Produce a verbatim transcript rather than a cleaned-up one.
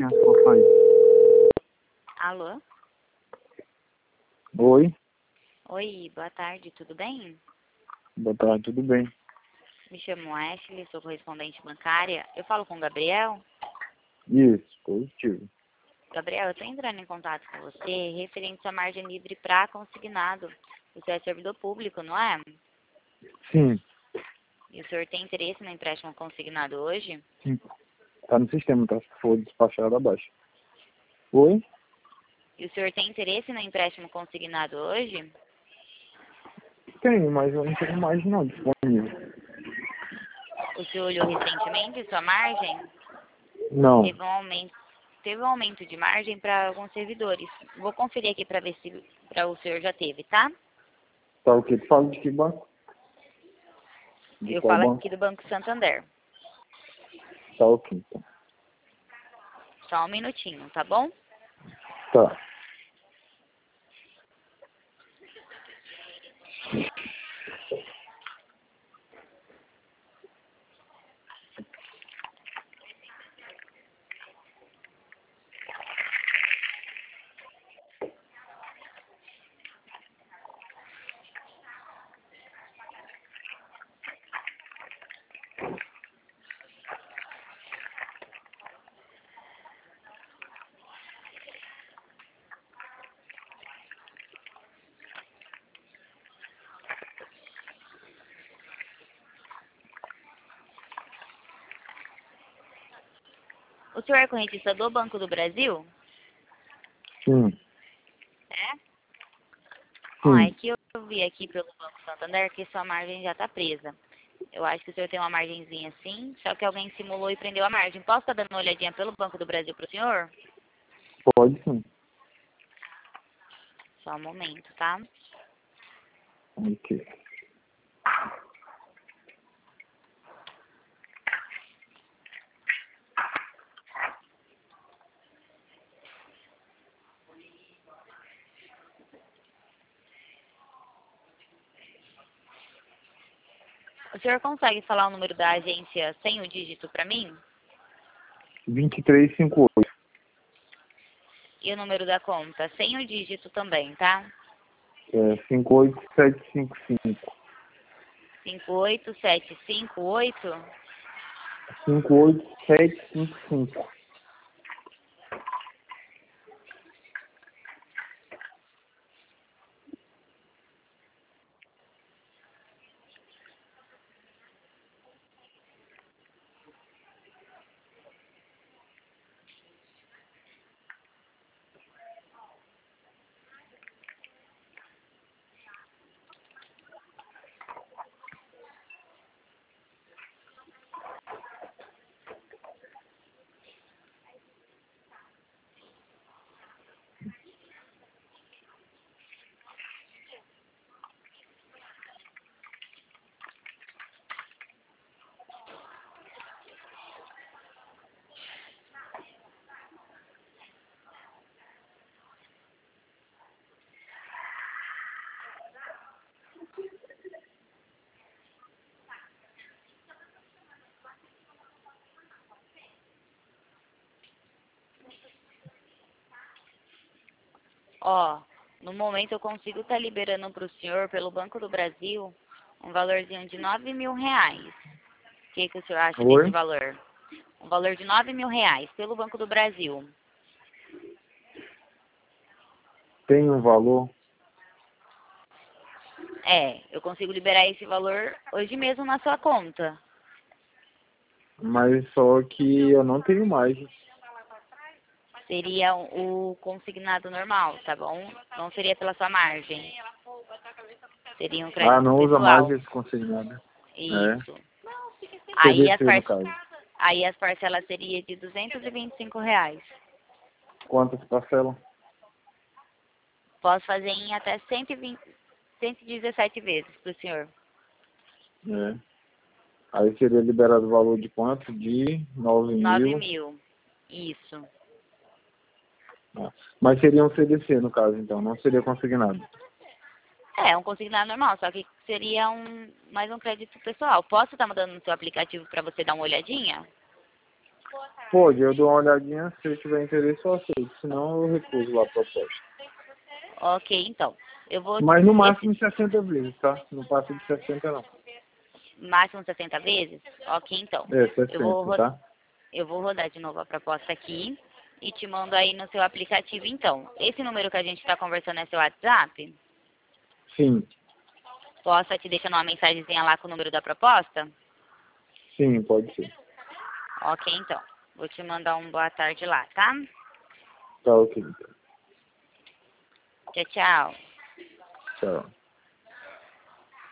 confiança pra sair. Alô? Oi, Oi, boa tarde, tudo bem? boa tarde, tudo bem? Me chamo Ashley, sou correspondente bancária. Eu falo com o Gabriel. Isso, positivo. Gabriel, eu estou entrando em contato com você referente à margem livre para consignado. Você é servidor público, não é? Sim, E o senhor tem interesse no empréstimo consignado hoje? sim. Tá no sistema, tá? Se for despachado abaixo. Oi? E o senhor tem interesse no empréstimo consignado hoje? Tenho, mas eu não tenho mais não disponível. O senhor olhou recentemente sua margem? Não. Teve um aumento, teve um aumento de margem para alguns servidores. Vou conferir aqui para ver se pra o senhor já teve, tá? Tá o quê? Tu fala de que banco? De Eu qual falo banco? aqui do Banco Santander. Tá ok, então. Só um minutinho, tá bom? Tá. O senhor é correntista do Banco do Brasil? Sim, É? Ó, é sim. que eu vi aqui pelo Banco Santander que sua margem já tá presa. Eu acho que o senhor tem uma margenzinha assim, só que alguém simulou e prendeu a margem. Posso estar dando uma olhadinha pelo Banco do Brasil pro senhor? Pode sim. Só um momento, tá? Ok. O senhor consegue falar o número da agência sem o dígito pra mim? vinte e três cinquenta e oito. E o número da conta sem o dígito também, tá? É cinco oito sete cinco cinco. cinco oito sete cinco oito. cinco oito sete cinco cinco. Ó, no momento eu consigo estar liberando para o senhor, pelo Banco do Brasil, um valorzinho de nove mil reais. O que, que o senhor acha desse Oi? valor? Um valor de nove mil reais pelo Banco do Brasil. Tem um valor? É, eu consigo liberar esse valor hoje mesmo na sua conta. Mas só que eu não tenho mais. Seria o consignado normal, tá bom? Não seria pela sua margem. Seria um Ah, crédito não usa mais pessoal. esse consignado. É. Isso. Aí as, C D C, par... no caso. Aí as parcelas seriam de duzentos e vinte e cinco reais. Quantas parcelas? Posso fazer em até cento e vinte, cento e dezessete vezes para o senhor. É. Aí seria liberado o valor de quanto? De nove nove mil. mil. Isso. Ah. Mas seria um C D C, no caso, então. Não seria consignado. É, um consignado normal, só que seria um mais um crédito pessoal. Posso estar mandando no seu aplicativo para você dar uma olhadinha? Pode, eu dou uma olhadinha, se eu tiver interesse eu aceito, senão eu recuso lá a proposta. Ok, então. Eu vou... Mas no máximo sessenta vezes, tá? Não passa de sessenta não. Máximo sessenta vezes? Ok, então. É, Eu vou, sessenta, ro- tá? eu vou rodar de novo a proposta aqui e te mando aí no seu aplicativo, então. Esse número que a gente está conversando é seu WhatsApp? Sim, Posso te deixar uma mensagenzinha lá com o número da proposta? sim, pode ser. Ok, então. Vou te mandar um boa tarde lá, tá? Tá ok, então. Tchau, tchau. Tchau.